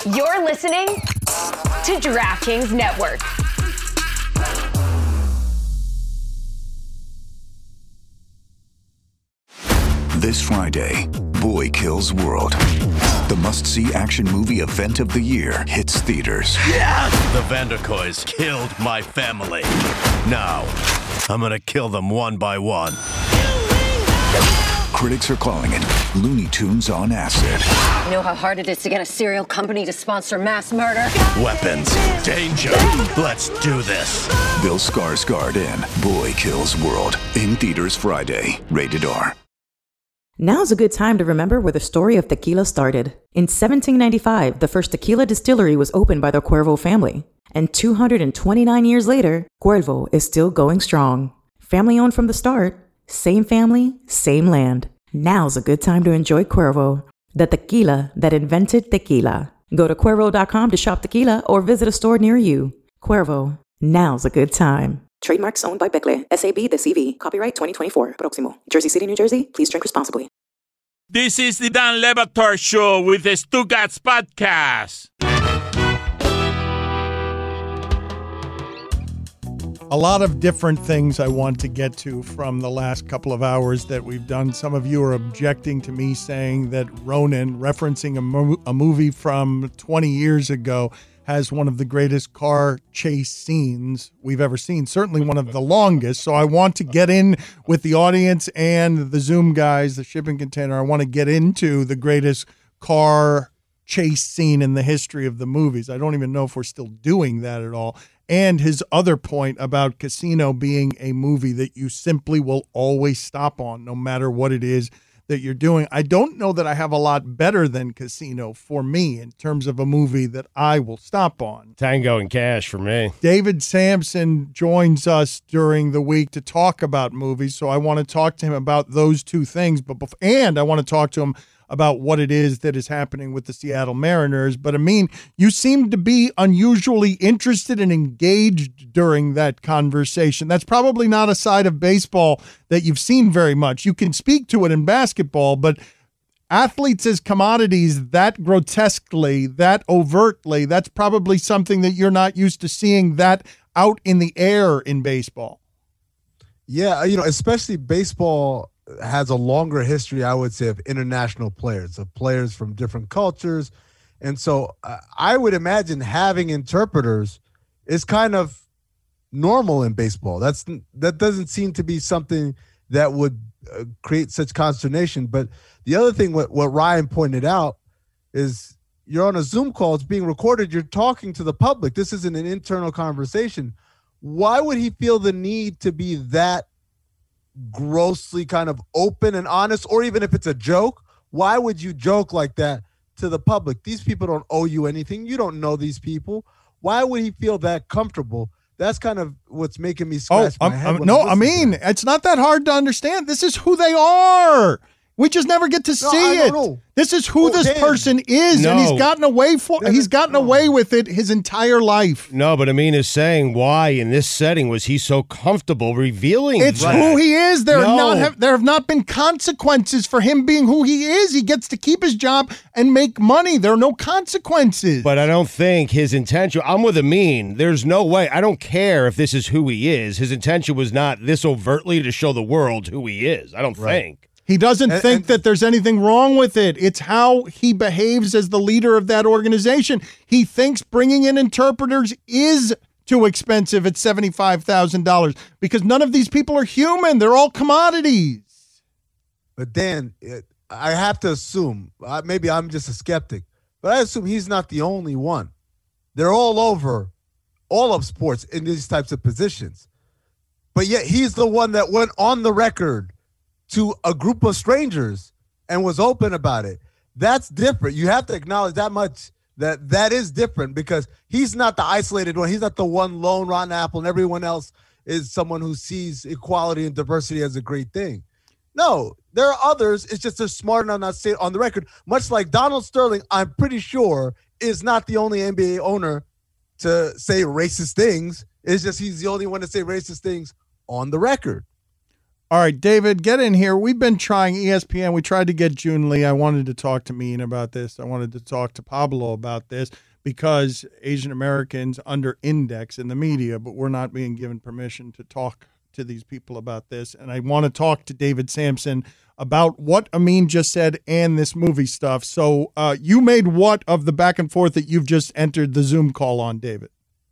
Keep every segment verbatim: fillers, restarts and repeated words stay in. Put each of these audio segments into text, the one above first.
You're listening to DraftKings Network. This Friday, Boy Kills World. The must-see action movie event of the year hits theaters. Yes! The Vanderkoys killed my family. Now, I'm gonna kill them one by one. Critics are calling it Looney Tunes on acid. You know how hard it is to get a cereal company to sponsor mass murder? Weapons, danger, let's do this. Bill Skarsgård in Boy Kills World. In theaters Friday. Rated R. Now's a good time to remember where the story of tequila started. In seventeen ninety-five, the first tequila distillery was opened by the Cuervo family. And two hundred twenty-nine years later, Cuervo is still going strong. Family owned from the start, same family, same land. Now's a good time to enjoy Cuervo, the tequila that invented tequila. Go to Cuervo dot com to shop tequila or visit a store near you. Cuervo, now's a good time. Trademarks owned by Becle, S A B The C V. Copyright twenty twenty-four. Proximo. Jersey City, New Jersey. Please drink responsibly. This is the Dan Le Batard Show with the Stugats Podcast. A lot of different things I want to get to from the last couple of hours that we've done. Some of you are objecting to me saying that Ronin, referencing a, mo- a movie from twenty years ago, has one of the greatest car chase scenes we've ever seen, certainly one of the longest. So I want to get in with the audience and the Zoom guys, the shipping container. I want to get into the greatest car chase scene in the history of the movies. I don't even know if we're still doing that at all. And his other point about Casino being a movie that you simply will always stop on, no matter what it is that you're doing. I don't know that I have a lot better than Casino for me in terms of a movie that I will stop on. Tango and Cash for me. David Sampson joins us during the week to talk about movies, so I want to talk to him about those two things. But bef- and I want to talk to him about what it is that is happening with the Seattle Mariners. But, I mean, you seem to be unusually interested and engaged during that conversation. That's probably not a side of baseball that you've seen very much. You can speak to it in basketball, but athletes as commodities that grotesquely, that overtly, that's probably something that you're not used to seeing that out in the air in baseball. Yeah, you know, especially baseball has a longer history, I would say, of international players, of players from different cultures. And so uh, I would imagine having interpreters is kind of normal in baseball. That's that doesn't seem to be something that would uh, create such consternation. But the other thing, what, what Ryan pointed out, is you're on a Zoom call, it's being recorded, you're talking to the public. This isn't an internal conversation. Why would he feel the need to be that grossly kind of open and honest? Or even if it's a joke, why would you joke like that to the public? These people don't owe you anything. You don't know these people. Why would he feel that comfortable? That's kind of what's making me scratch oh, my um, head. Um, no, I mean, it's not that hard to understand. This is who they are. We just never get to No, see I it. don't know. This is who Oh, this Dan. person is, and No. he's gotten away for he's gotten away with it his entire life. No, but Amin is saying why in this setting was he so comfortable revealing It's that? who he is. There No. are not have, there have not been consequences for him being who he is. He gets to keep his job and make money. There are no consequences. But I don't think his intention, I'm with Amin. There's no way. I don't care if this is who he is. His intention was not this overtly to show the world who he is. I don't think. He doesn't And- think and- that there's anything wrong with it. It's how he behaves as the leader of that organization. He thinks bringing in interpreters is too expensive at seventy-five thousand dollars because none of these people are human. They're all commodities. But Dan, it, I have to assume, uh, maybe I'm just a skeptic, but I assume he's not the only one. They're all over all of sports in these types of positions. But yet he's the one that went on the record to a group of strangers and was open about it. That's different. You have to acknowledge that much, that that is different, because he's not the isolated one. He's not the one lone rotten apple, and everyone else is someone who sees equality and diversity as a great thing. No, there are others. It's just they're smart enough not to say it on the record. Much like Donald Sterling, I'm pretty sure, is not the only N B A owner to say racist things. It's just he's the only one to say racist things on the record. All right, David, get in here. We've been trying E S P N. We tried to get June Lee. I wanted to talk to Mean about this. I wanted to talk to Pablo about this because Asian Americans under index in the media, but we're not being given permission to talk to these people about this. And I want to talk to David Samson about what Amin just said and this movie stuff. So uh, you made what of the back and forth that you've just entered the Zoom call on, David?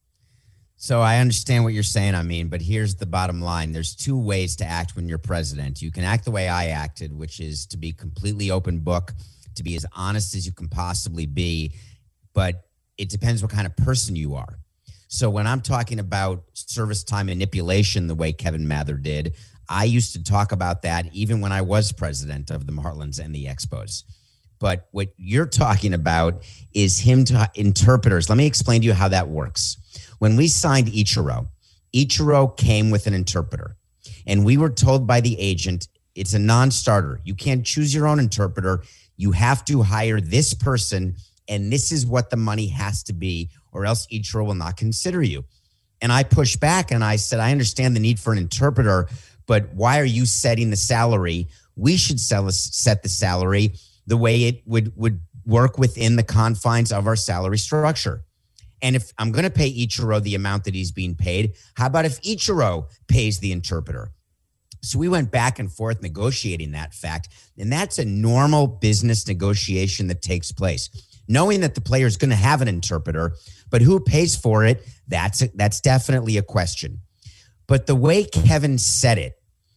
So I understand what you're saying, I mean, but here's the bottom line. There's two ways to act when you're president. You can act the way I acted, which is to be completely open book, to be as honest as you can possibly be, but it depends what kind of person you are. So when I'm talking about service time manipulation, the way Kevin Mather did, I used to talk about that even when I was president of the Marlins and the Expos. But what you're talking about is him to interpreters. Let me explain to you how that works. When we signed Ichiro, Ichiro came with an interpreter. And we were told by the agent, it's a non-starter. You can't choose your own interpreter. You have to hire this person, and this is what the money has to be, or else Ichiro will not consider you. And I pushed back and I said, I understand the need for an interpreter, but why are you setting the salary? We should sell, set the salary the way it would, would work within the confines of our salary structure. And if I'm going to pay Ichiro the amount that he's being paid, how about if Ichiro pays the interpreter? So we went back and forth negotiating that fact. And that's a normal business negotiation that takes place. Knowing that the player is going to have an interpreter, but who pays for it, that's, a, that's definitely a question. But the way Kevin said it,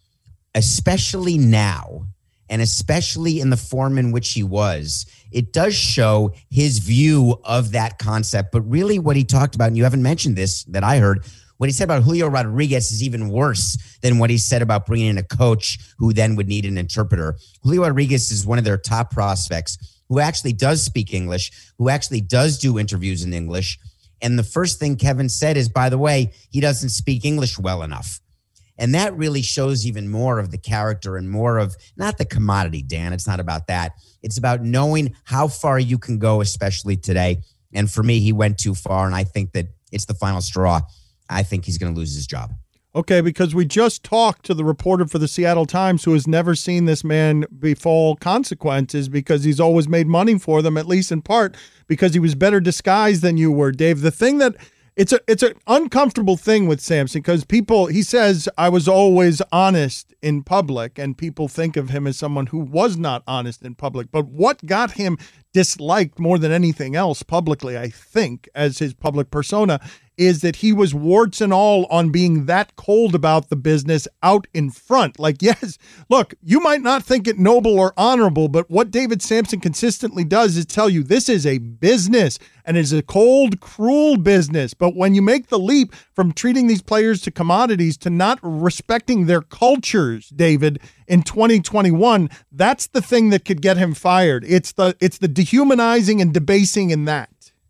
especially now, and especially in the form in which he was, it does show his view of that concept. But really what he talked about, and you haven't mentioned this that I heard, what he said about Julio Rodriguez is even worse than what he said about bringing in a coach who then would need an interpreter. Julio Rodriguez is one of their top prospects who actually does speak English, who actually does do interviews in English. And the first thing Kevin said is, by the way, he doesn't speak English well enough. And that really shows even more of the character and more of, not the commodity, Dan. It's not about that. It's about knowing how far you can go, especially today. And for me, he went too far, and I think that it's the final straw. I think he's going to lose his job. Okay, because we just talked to the reporter for the Seattle Times who has never seen this man befall consequences because he's always made money for them, at least in part, because he was better disguised than you were, Dave. The thing that It's a it's an uncomfortable thing with Samson because people, he says, I was always honest in public, and people think of him as someone who was not honest in public. But what got him disliked more than anything else publicly, I think, as his public persona, is that he was warts and all on being that cold about the business out in front. Like, yes, look, you might not think it noble or honorable, but what David Samson consistently does is tell you this is a business, and it's a cold, cruel business. But when you make the leap from treating these players to commodities to not respecting their cultures, David, in twenty twenty-one, that's the thing that could get him fired. It's the it's the dehumanizing and debasing in that.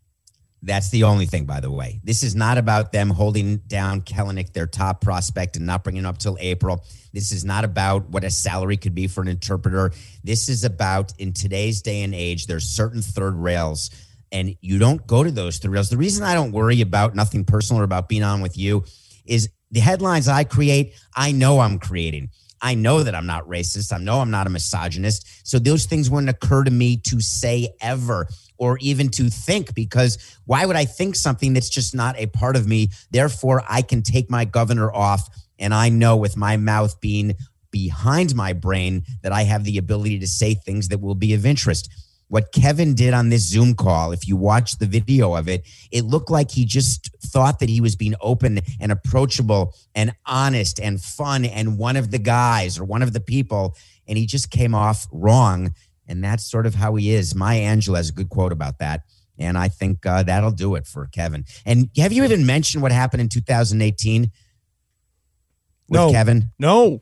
That's the only thing, by the way. This is not about them holding down Kellenic, their top prospect, and not bringing him up till April. This is not about what a salary could be for an interpreter. This is about, in today's day and age, there's certain third rails, and you don't go to those third rails. The reason I don't worry about nothing personal or about being on with you is the headlines I create, I know I'm creating. I know that I'm not racist. I know I'm not a misogynist. So those things wouldn't occur to me to say ever or even to think, because why would I think something that's just not a part of me? Therefore, I can take my governor off, and I know with my mouth being behind my brain that I have the ability to say things that will be of interest. What Kevin did on this Zoom call, if you watch the video of it, it looked like he just thought that he was being open and approachable and honest and fun and one of the guys or one of the people, and he just came off wrong. And that's sort of how he is. Maya Angelou has a good quote about that, and I think uh, that'll do it for Kevin. And have you even mentioned what happened in two thousand eighteen with no. Kevin? No.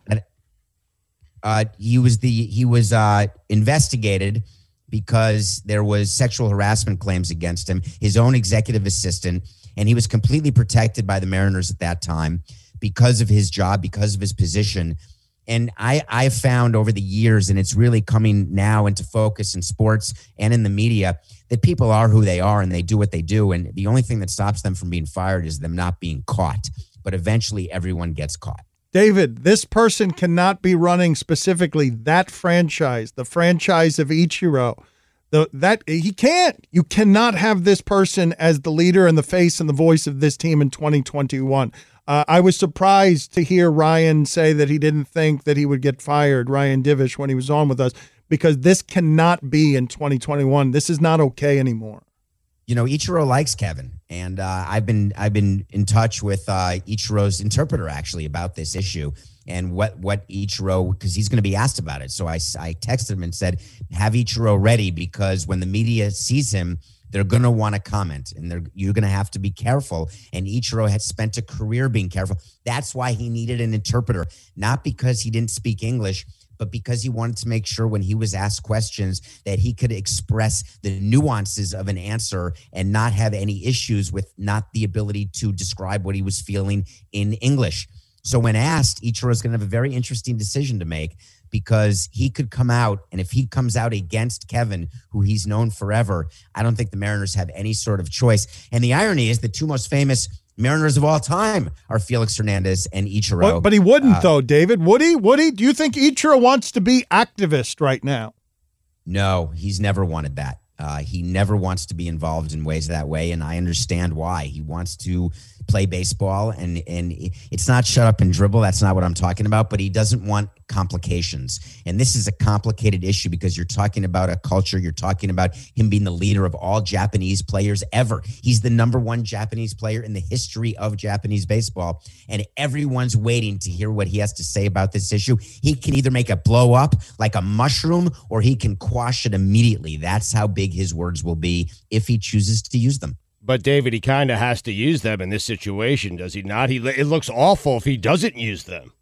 Uh, he was the he was uh, investigated because there was sexual harassment claims against him, his own executive assistant, and he was completely protected by the Mariners at that time because of his job, because of his position. And I, I found over the years, and it's really coming now into focus in sports and in the media, that people are who they are and they do what they do. And the only thing that stops them from being fired is them not being caught. But eventually everyone gets caught. David, this person cannot be running specifically that franchise, the franchise of Ichiro. The, that he can't. You cannot have this person as the leader and the face and the voice of this team in twenty twenty-one. Uh, I was surprised to hear Ryan say that he didn't think that he would get fired, Ryan Divish, when he was on with us, because this cannot be in twenty twenty-one. This is not okay anymore. You know, Ichiro likes Kevin, and uh, I've been I've been in touch with uh, Ichiro's interpreter actually about this issue and what what Ichiro, because he's going to be asked about it. So I, I texted him and said, have Ichiro ready, because when the media sees him, they're going to want to comment, and they're you're going to have to be careful. And Ichiro had spent a career being careful. That's why he needed an interpreter, not because he didn't speak English, but because he wanted to make sure when he was asked questions that he could express the nuances of an answer and not have any issues with not the ability to describe what he was feeling in English. So when asked, Ichiro is going to have a very interesting decision to make, because he could come out, and if he comes out against Kevin, who he's known forever, I don't think the Mariners have any sort of choice. And the irony is the two most famous Mariners of all time are Felix Hernandez and Ichiro. But, but he wouldn't, uh, though, David. Would he? Would he? Do you think Ichiro wants to be activist right now? No, he's never wanted that. Uh, he never wants to be involved in ways that way, and I understand why. He wants to play baseball, and and it's not shut up and dribble. That's not what I'm talking about, but he doesn't want complications. And this is a complicated issue because you're talking about a culture. You're talking about him being the leader of all Japanese players ever. He's the number one Japanese player in the history of Japanese baseball, and everyone's waiting to hear what he has to say about this issue. He can either make it blow up like a mushroom, or he can quash it immediately. That's how big his words will be if he chooses to use them. But, David, he kind of has to use them in this situation, does he not? He It looks awful if he doesn't use them.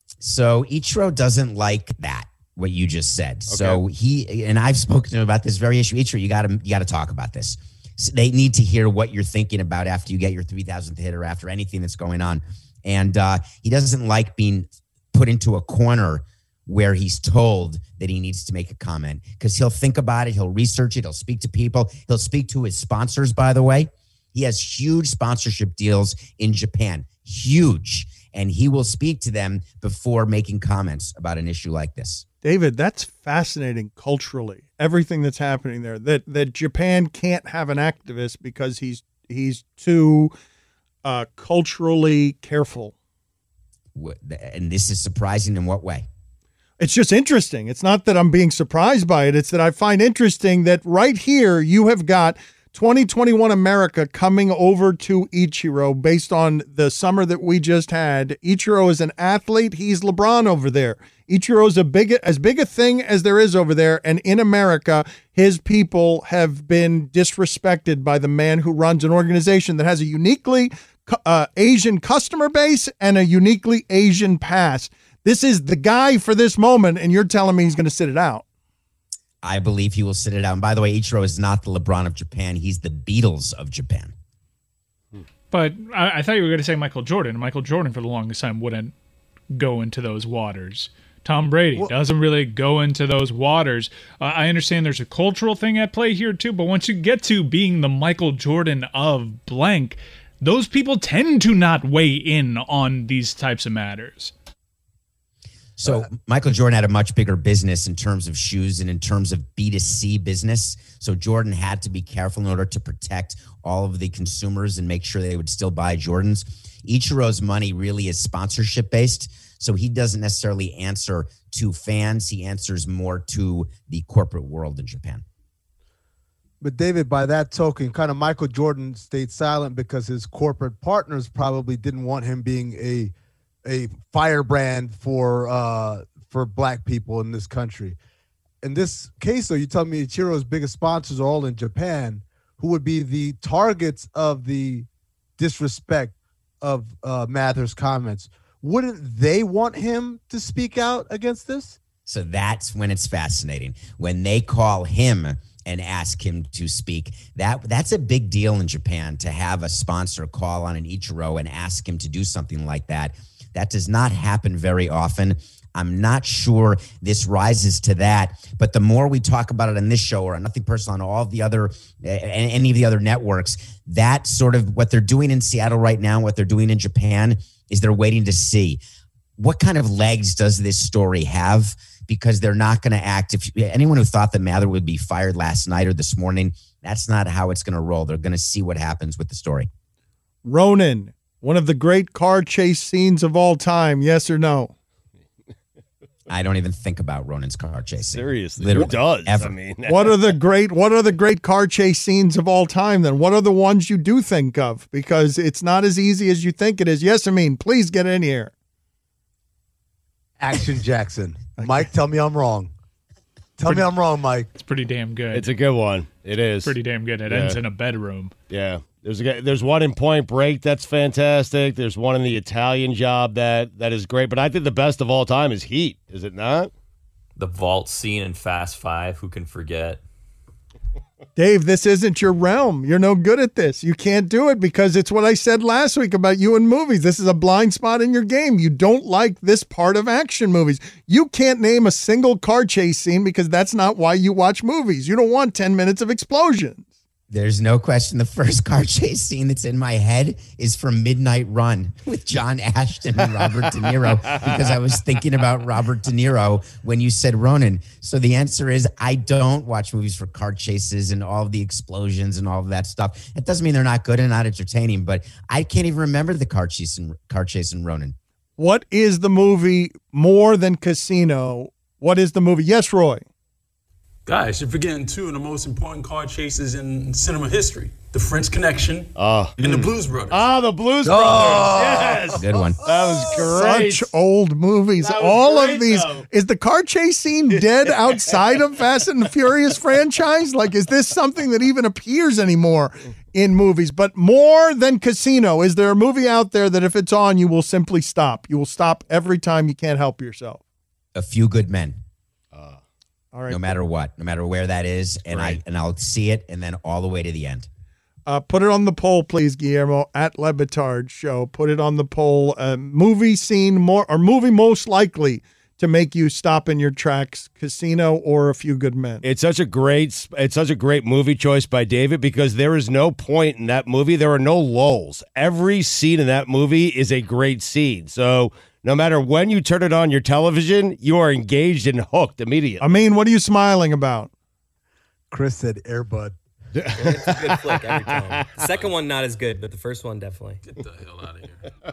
So Ichiro doesn't like that, what you just said. Okay. So he, and I've spoken to him about this very issue. Ichiro, you got to you got to talk about this. So they need to hear what you're thinking about after you get your three thousandth hit or after anything that's going on. And uh, he doesn't like being put into a corner where he's told that he needs to make a comment, because he'll think about it. He'll research it. He'll speak to people. He'll speak to his sponsors, by the way. He has huge sponsorship deals in Japan, huge. And he will speak to them before making comments about an issue like this. David, that's fascinating culturally, everything that's happening there, that that Japan can't have an activist because he's he's too uh, culturally careful. And this is surprising in what way? It's just interesting. It's not that I'm being surprised by it. It's that I find interesting that right here you have got twenty twenty-one America coming over to Ichiro based on the summer that we just had. Ichiro is an athlete. He's LeBron over there. Ichiro's a big, as big a thing as there is over there. And in America, his people have been disrespected by the man who runs an organization that has a uniquely uh, Asian customer base and a uniquely Asian past. This is the guy for this moment, and you're telling me he's going to sit it out. I believe he will sit it out. And by the way, Ichiro is not the LeBron of Japan. He's the Beatles of Japan. But I, I thought you were going to say Michael Jordan. Michael Jordan, for the longest time, wouldn't go into those waters. Tom Brady well, doesn't really go into those waters. Uh, I understand there's a cultural thing at play here, too. But once you get to being the Michael Jordan of blank, those people tend to not weigh in on these types of matters. So Michael Jordan had a much bigger business in terms of shoes and in terms of B two C business. So Jordan had to be careful in order to protect all of the consumers and make sure they would still buy Jordans. Ichiro's money really is sponsorship based. So he doesn't necessarily answer to fans. He answers more to the corporate world in Japan. But David, by that token, kind of Michael Jordan stayed silent because his corporate partners probably didn't want him being a a firebrand for uh, for black people in this country. In this case, though, you tell me Ichiro's biggest sponsors are all in Japan, who would be the targets of the disrespect of uh, Mather's comments. Wouldn't they want him to speak out against this? So that's when it's fascinating. When they call him and ask him to speak, that that's a big deal in Japan, to have a sponsor call on an Ichiro and ask him to do something like that. That does not happen very often. I'm not sure this rises to that, but the more we talk about it on this show or on Nothing Personal, on all of the other, any of the other networks, that sort of what they're doing in Seattle right now, what they're doing in Japan, is they're waiting to see. what kind of legs does this story have? Because they're not going to act. If anyone who thought that Mather would be fired last night or this morning, that's not how it's going to roll. They're going to see what happens with the story. Ronin, one of the great car chase scenes of all time. Yes or no? I don't even think about Ronin's car chase. Seriously, Literally, who does? Ever. I mean, what are the great what are the great car chase scenes of all time then? What are the ones you do think of? Because it's not as easy as you think it is. Yes, I mean, please get in here. Action Jackson. Mike, tell me I'm wrong. Tell pretty, me I'm wrong, Mike. It's pretty damn good. It's a good one. It is. Pretty damn good. It yeah. ends in a bedroom. Yeah. There's a, there's one in Point Break that's fantastic. There's one in The Italian Job that that is great. But I think the best of all time is Heat. Is it not? The vault scene in Fast Five. Who can forget? Dave, this isn't your realm. You're no good at this. You can't do it because it's what I said last week about you and movies. This is a blind spot in your game. You don't like this part of action movies. You can't name a single car chase scene because that's not why you watch movies. You don't want ten minutes of explosions. There's no question. The first car chase scene that's in my head is from Midnight Run with John Ashton and Robert De Niro, because I was thinking about Robert De Niro when you said Ronin. So the answer is I don't watch movies for car chases and all of the explosions and all of that stuff. It doesn't mean they're not good and not entertaining, but I can't even remember the car chase in, car chase in Ronin. What is the movie more than Casino? What is the movie? Yes, Roy. Guys, you're forgetting two of the most important car chases in cinema history. The French Connection uh, and the Blues Brothers. Ah, the Blues oh, Brothers. Yes. Good one. That was great. Such old movies. All great, of these. Though. Is the car chase scene dead outside of Fast and the Furious franchise? Like, is this something that even appears anymore in movies? But more than Casino, is there a movie out there that if it's on, you will simply stop? You will stop every time you can't help yourself. A Few Good Men. All right. No matter what, no matter where that is, and right. I and I'll see it, and then all the way to the end. Uh, put it on the poll, please, Guillermo, at Le Batard Show. Put it on the poll. Uh, movie scene more or movie most likely to make you stop in your tracks: Casino or A Few Good Men. It's such a great, it's such a great movie choice by David, because there is no point in that movie. There are no lulls. Every scene in that movie is a great scene. So no matter when you turn it on your television, you are engaged and hooked immediately. I mean, what are you smiling about? Chris said Air Bud. It's a good flick every time. The second one, not as good, but the first one, definitely. Get the hell out of here.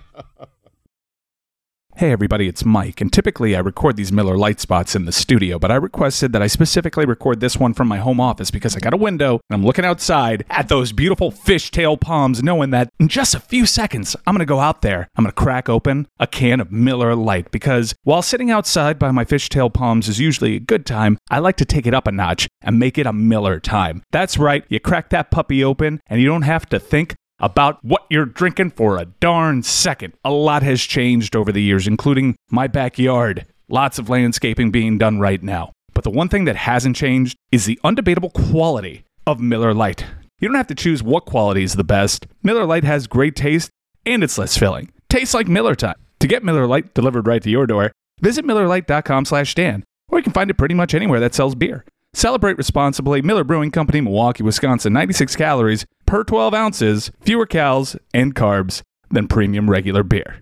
Hey everybody, it's Mike, and typically I record these Miller Lite spots in the studio, but I requested that I specifically record this one from my home office because I got a window and I'm looking outside at those beautiful fishtail palms, knowing that in just a few seconds I'm going to go out there, I'm going to crack open a can of Miller Lite, because while sitting outside by my fishtail palms is usually a good time, I like to take it up a notch and make it a Miller time. That's right, you crack that puppy open and you don't have to think about what you're drinking for a darn second. A lot has changed over the years, including my backyard. Lots of landscaping being done right now. But the one thing that hasn't changed is the undebatable quality of Miller Lite. You don't have to choose what quality is the best. Miller Lite has great taste, and it's less filling. Tastes like Miller time. To get Miller Lite delivered right to your door, visit Miller Lite dot com slash Dan, or you can find it pretty much anywhere that sells beer. Celebrate responsibly. Miller Brewing Company, Milwaukee, Wisconsin. ninety-six calories per twelve ounces, fewer calories and carbs than premium regular beer.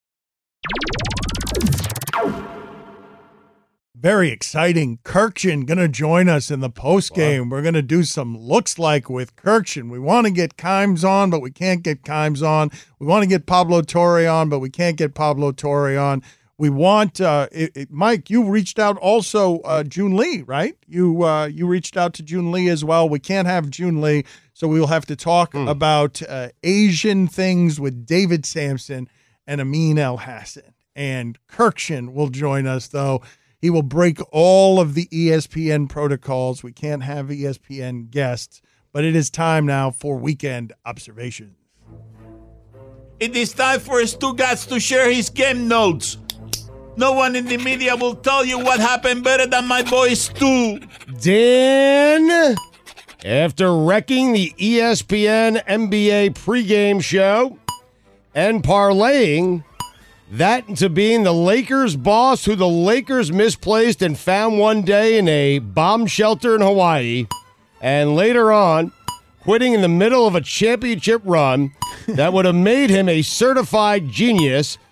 Very exciting. Kirkshin going to join us in the post game. Wow. We're going to do some looks like with Kirkshin. We want to get Kimes on, but we can't get Kimes on. We want to get Pablo Torre on, but we can't get Pablo Torre on. We want, uh, it, it, Mike, you reached out also, uh, June Lee, right? You uh, you reached out to June Lee as well. We can't have June Lee, so we will have to talk mm. about uh, Asian things with David Sampson and Amin El Hassan. And Kirkshin will join us, though. He will break all of the E S P N protocols. We can't have E S P N guests, but it is time now for Weekend Observations. It is time for Stugotz to share his game notes. No one in the media will tell you what happened better than my boy Stu. Dan, after wrecking the E S P N N B A pregame show and parlaying that into being the Lakers boss who the Lakers misplaced and found one day in a bomb shelter in Hawaii, and later on quitting in the middle of a championship run that would have made him a certified genius,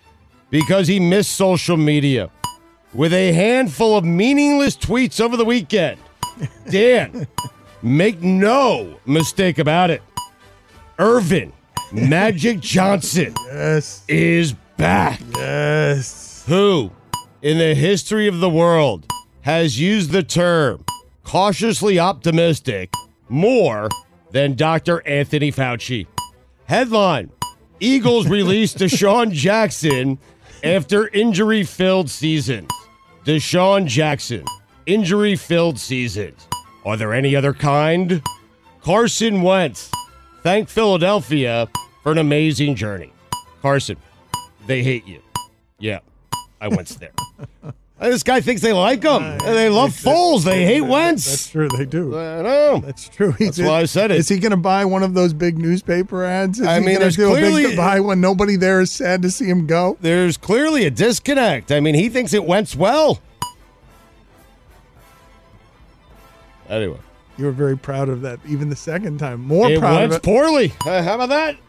because he missed social media with a handful of meaningless tweets over the weekend. Dan, make no mistake about it. Irvin Magic Johnson yes. is back. Yes. Who, in the history of the world, has used the term cautiously optimistic more than Doctor Anthony Fauci? Headline, Eagles release Deshaun Jackson after injury-filled seasons. Deshaun Jackson, injury-filled seasons. Are there any other kind? Carson Wentz, thank Philadelphia for an amazing journey. Carson, they hate you. Yeah, I went there. This guy thinks they like him. Uh, they love Foles. They hate Wentz. That's true. They do. I know. That's true. That's why I said it. Is he going to buy one of those big newspaper ads? Is I he mean, gonna there's do clearly a big goodbye when nobody there is sad to see him go. There's clearly a disconnect. I mean, he thinks it went well. Anyway, you were very proud of that, even the second time. More it proud went of it. poorly. Uh, how about that?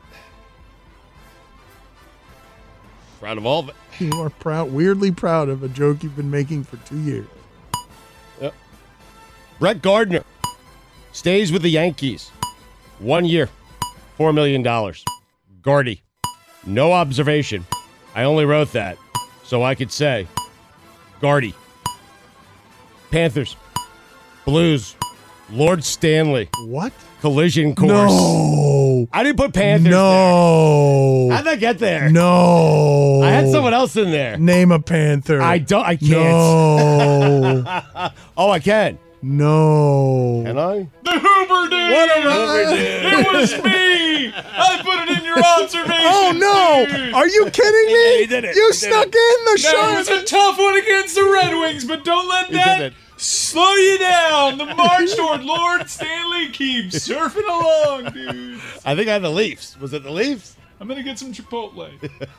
Proud of all of it. You are proud, weirdly proud of a joke you've been making for two years. Yep. Brett Gardner stays with the Yankees. One year, four million dollars. Gardy. No observation. I only wrote that so I could say Gardy. Panthers. Blues. Lord Stanley. What? Collision course. No. I didn't put Panthers No. there. How'd that get there? No. I had someone else in there. Name a Panther. I don't. I can't. No. Oh, I can. No. Can I? The Hoover did. What am I? It was me. I put it in your observation. Oh, no. Are you kidding me? He did it. You He did snuck it. in the That show. was a tough one against the Red Wings, but don't let He did that it. slow you down. The march toward Lord Stanley keeps surfing along, dude. I think I had the Leafs. Was it the Leafs? I'm going to get some Chipotle.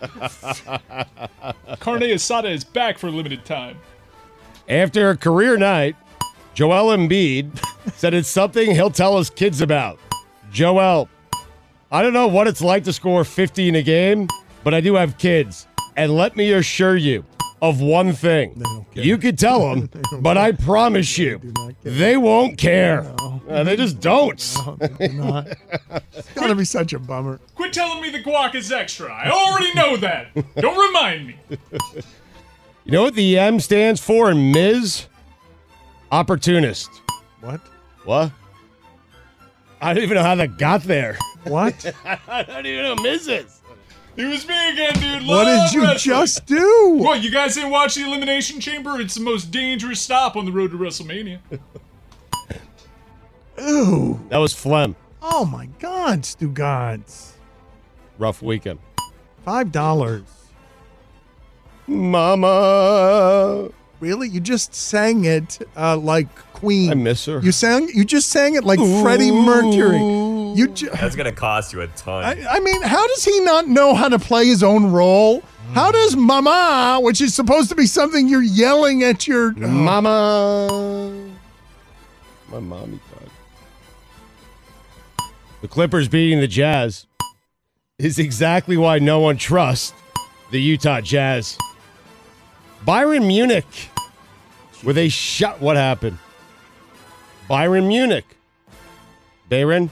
Carne Asada is back for a limited time. After a career night, Joel Embiid said it's something he'll tell his kids about. Joel, I don't know what it's like to score fifty in a game, but I do have kids. And let me assure you of one thing. You could tell them, but I promise you, they won't care. No. Uh, they just don't. No, they do not. It's going to be such a bummer. Quit telling me the guac is extra. I already know that. Don't remind me. You know what the M stands for in Miz? Opportunist. What? What? I don't even know how that got there. What? I don't even know what Miz is. It was me again, dude. What Love did you wrestling. just do? What, you guys didn't watch the Elimination Chamber? It's the most dangerous stop on the road to WrestleMania. Ooh. That was phlegm. Oh, my God, Stugotz. Rough weekend. Five dollars. Mama. Really? You just sang it uh, like Queen. I miss her. You sang. You just sang it like Freddie Mercury. You. Ju- That's gonna cost you a ton. I, I mean, how does he not know how to play his own role? How does "Mama," which is supposed to be something you're yelling at your oh. Mama. My mommy died. The Clippers beating the Jazz is exactly why no one trusts the Utah Jazz. Bayern Munich with a shot. What happened? Bayern Munich. Bayern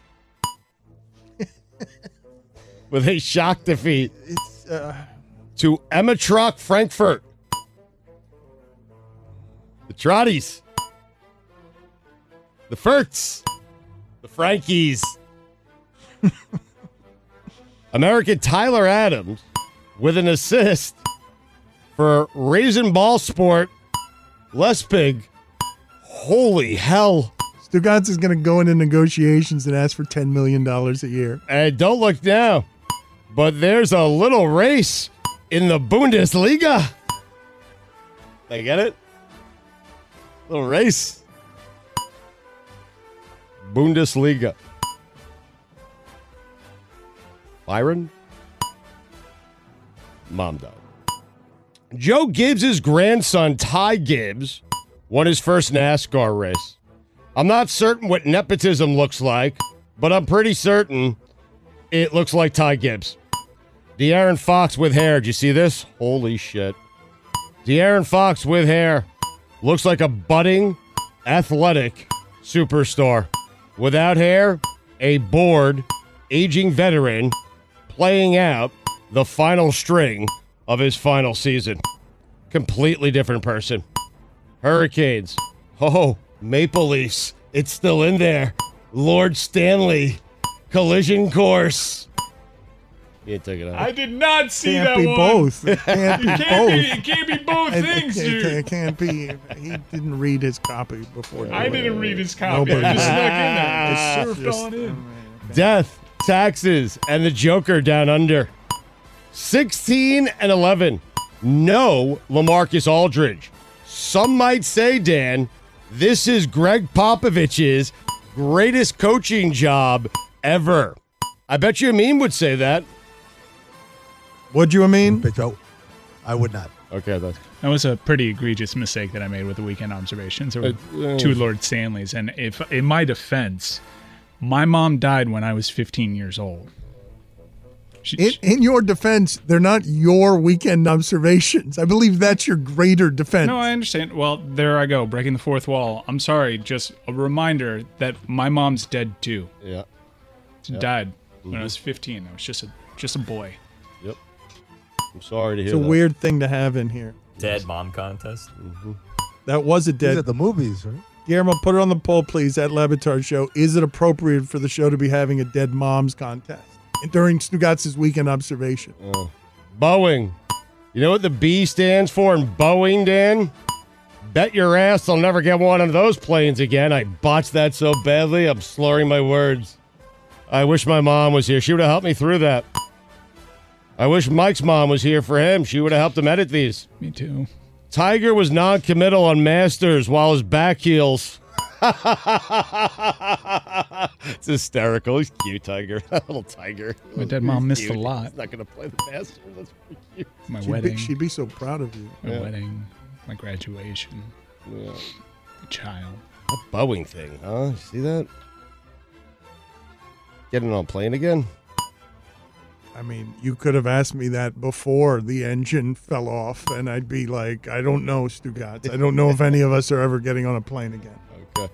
with a shock defeat It's uh, to Eintracht Frankfurt. The Trotties. The Furts. The Frankies. American Tyler Adams with an assist for Raisin Ball Sport. Lespig. Holy hell. Stugotz is going to go into negotiations and ask for ten million dollars a year. And don't look now, but there's a little race in the Bundesliga. They get it? Little race. Bundesliga. Byron? Mom died. Joe Gibbs' grandson, Ty Gibbs, won his first NASCAR race. I'm not certain what nepotism looks like, but I'm pretty certain it looks like Ty Gibbs. De'Aaron Fox with hair. Did you see this? Holy shit. De'Aaron Fox with hair. Looks like a budding, athletic superstar. Without hair, a bored, aging veteran playing out the final string of his final season. Completely different person. Hurricanes. Oh, Maple Leafs. It's still in there. Lord Stanley. Collision course. You took it out. I did not see Can't that be one. both. It can't be It can't both. be- it can't be both It- things, it, dude. It can't be. He didn't read his copy before. I doing didn't it. read his copy. Nobody I just did. snuck in there. I Just- surfed on in. Death, taxes, and the Joker down under. sixteen and eleven. No LaMarcus Aldridge. Some might say, Dan, this is Greg Popovich's greatest coaching job ever. I bet you Amin would say that. Would you, Amin? I would not. Okay, that's That was a pretty egregious mistake that I made with the weekend observations. There were Uh, uh, two Lord Stanleys, and if in my defense, my mom died when I was fifteen years old. In, in your defense, they're not your weekend observations. I believe that's your greater defense. No, I understand. Well, there I go, breaking the fourth wall. I'm sorry, just a reminder that my mom's dead too. Yeah. She Yeah. died when Mhm. I was fifteen. I was just a just a boy. Yep. I'm sorry to hear It's a that. weird thing to have in here. Dead mom contest. Mm-hmm. That was a dead. These are the movies, right? Guillermo, put it on the poll, please, at Labatard Show. Is it appropriate for the show to be having a dead moms contest during Stugatz's weekend observation? Oh. Boeing. You know what the B stands for in Boeing, Dan? Bet your ass I'll never get one of those planes again. I botched that so badly, I'm slurring my words. I wish my mom was here. She would have helped me through that. I wish Mike's mom was here for him. She would have helped him edit these. Me too. Tiger was non-committal on Masters while his back heels. It's hysterical. He's cute, Tiger. Little Tiger. My dead mom He's missed a cute. lot. He's not going to play the Masters. That's pretty cute. My She'd wedding. Be, she'd be so proud of you. My Yeah. wedding. My graduation. Yeah. My child. That Boeing thing, huh? See that? Getting on a plane again? I mean, you could have asked me that before the engine fell off, and I'd be like, I don't know, Stugatz. I don't know if any of us are ever getting on a plane again. Okay.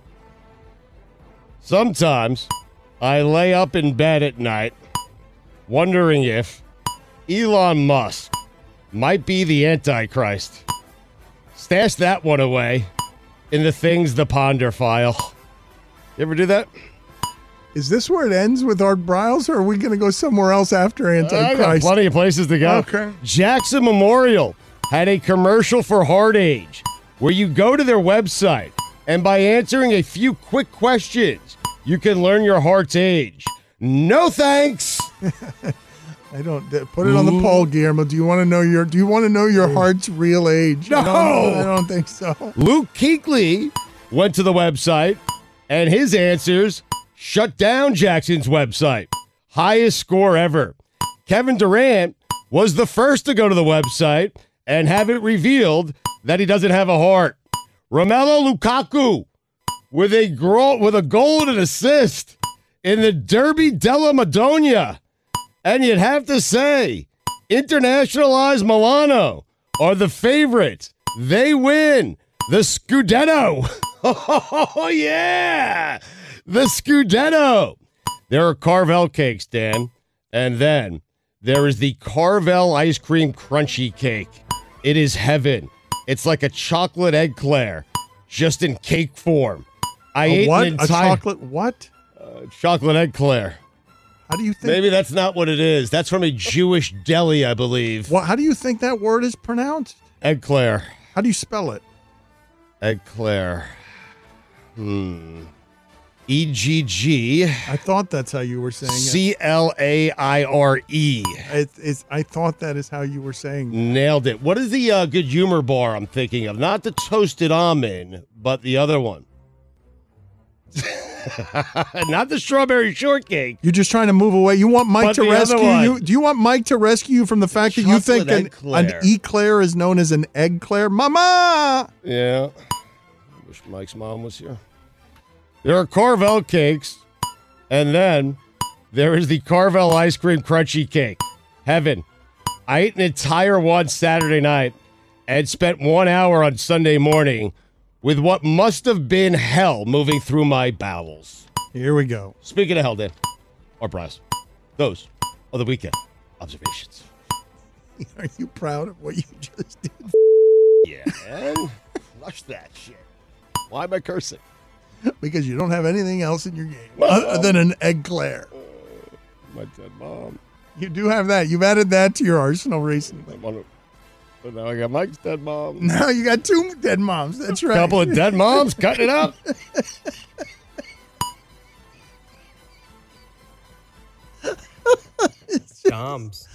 Sometimes I lay up in bed at night wondering if Elon Musk might be the Antichrist. Stash that one away in the Things to Ponder file. You ever do that? Is this where it ends with Art Briles, or are we going to go somewhere else after I got Antichrist? plenty of places to go. Okay. Jackson Memorial had a commercial for Heart Age where you go to their website and by answering a few quick questions, you can learn your heart's age. No thanks. I don't put it on the poll, Guillermo. Do you want to know your Do you want to know your heart's real age? No, I don't, I don't think so. Luke Kuechly went to the website and his answers shut down Jackson's website. Highest score ever. Kevin Durant was the first to go to the website and have it revealed that he doesn't have a heart. Romelu Lukaku with a gro- with a goal and an assist in the Derby della Madonna. And you'd have to say, Internationalized Milano are the favorites. They win the Scudetto. Oh, yeah. The Scudetto. There are Carvel cakes, Dan. And then there is the Carvel ice cream crunchy cake. It is heaven. It's like a chocolate eclair, just in cake form. I A ate what? an A entire chocolate what? uh, chocolate eclair. How do you think? Maybe that's not what it is. That's from a Jewish deli, I believe. What? How do you think that word is pronounced? Eclair. How do you spell it? Eclair. Hmm. E G G. I thought that's how you were saying it. C L A I R E. It, it's, I thought that is how you were saying it. Nailed it. What is the uh, good humor bar I'm thinking of? Not the toasted almond, but the other one. Not the strawberry shortcake. You're just trying to move away. You want Mike But to the other rescue one. you? Do you want Mike to rescue you from the fact that you think an, an eclair. eclair is known as an eclair? Mama! Yeah. Wish Mike's mom was here. There are Carvel cakes, and then there is the Carvel ice cream crunchy cake. Heaven. I ate an entire one Saturday night and spent one hour on Sunday morning with what must have been hell moving through my bowels. Here we go. Speaking of hell, Dan, or Bryce, those are the weekend observations. Are you proud of what you just did? Yeah, man. Flush that shit. Why am I cursing? Because you don't have anything else in your game other than an eclair. My dead mom. You do have that. You've added that to your arsenal recently. But now I got Mike's dead mom. Now you got two dead moms. That's right. Couple of dead moms cutting it up. Doms.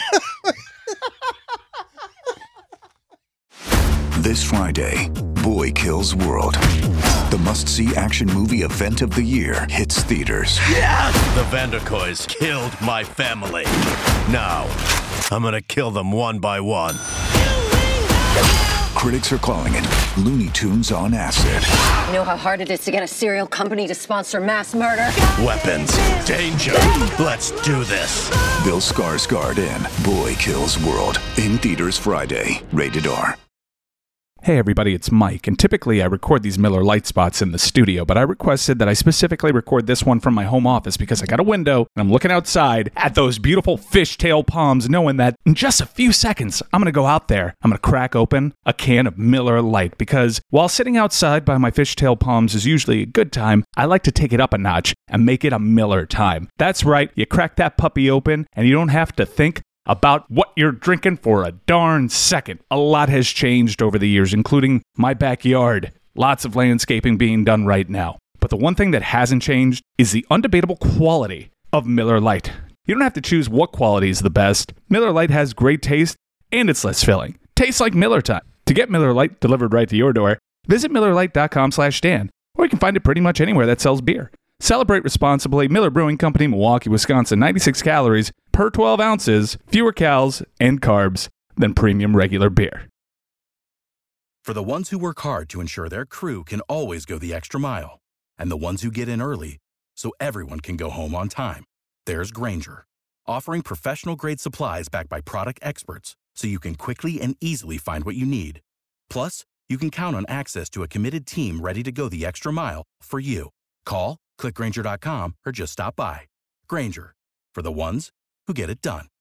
This Friday, Boy Kills World. The must-see action movie event of the year hits theaters. Yes! The Vanderkoys killed my family. Now, I'm gonna kill them one by one. Critics are calling it Looney Tunes on acid. You know how hard it is to get a serial company to sponsor mass murder? Weapons, danger. Let's do this. Bill Skarsgård in Boy Kills World. In theaters Friday. Rated R. Hey everybody, it's Mike, and typically I record these Miller Lite spots in the studio, but I requested that I specifically record this one from my home office because I got a window and I'm looking outside at those beautiful fishtail palms, knowing that in just a few seconds, I'm going to go out there, I'm going to crack open a can of Miller Lite, because while sitting outside by my fishtail palms is usually a good time, I like to take it up a notch and make it a Miller time. That's right, you crack that puppy open and you don't have to think about what you're drinking for a darn second. A lot has changed over the years, including my backyard. Lots of landscaping being done right now. But the one thing that hasn't changed is the undebatable quality of Miller Lite. You don't have to choose what quality is the best. Miller Lite has great taste and it's less filling. Tastes like Miller time. To get Miller Lite delivered right to your door, visit Miller Lite dot com slash Dan, or you can find it pretty much anywhere that sells beer. Celebrate responsibly. Miller Brewing Company, Milwaukee, Wisconsin. ninety-six calories per twelve ounces, fewer calories and carbs than premium regular beer. For the ones who work hard to ensure their crew can always go the extra mile, and the ones who get in early so everyone can go home on time, there's Grainger, offering professional-grade supplies backed by product experts so you can quickly and easily find what you need. Plus, you can count on access to a committed team ready to go the extra mile for you. Call, click Grainger dot com, or just stop by. Grainger, for the ones who get it done.